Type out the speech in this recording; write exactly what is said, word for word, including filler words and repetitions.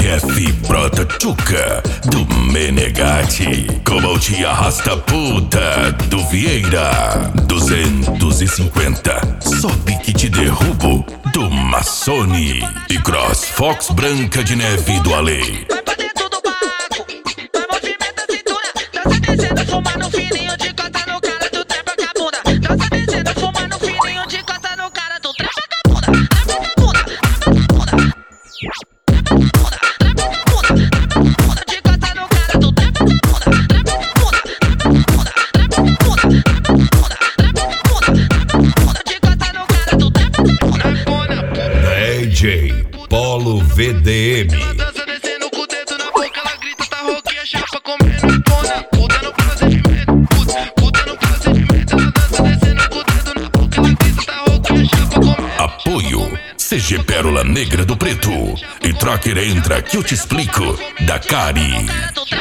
F Brota Tchuca do Menegatti. Como te arrasta puta do Vieira. Duzentos e cinquenta, sobe que te derrubo do Massoni. E Cross Fox Branca de Neve do Ale. Vai pra dentro do barraco, vai movimenta a cintura. Dança descendo, fuma no fininho de costa no cara, tu trepa com a bunda. Dança descendo, fuma no fininho de costa no cara, tu trepa com a bunda. Trepa com a bunda, trepa com a bunda. Trepa com a bunda, trepa com a bunda, trepa com a bunda de costa no cara, tu trepa com a bunda. Trepa com a bunda, trepa com a bunda, trepa com a bunda, trepa com a bunda, trepa com a bunda, trepa com a bunda de costa no cara, tu trepa com a bunda. D J Polo V D M. Dança descendo com o dedo na boca, ela grita, tá rouca e a chapa comendo tona. Puta no procedimento, puta, puta no procedimento. Ela dança descendo com o dedo na boca, ela grita, tá rouca e a chapa comendo. Apoio C G Pérola Negra do Preto e Trocker Entra que eu te explico da Cari.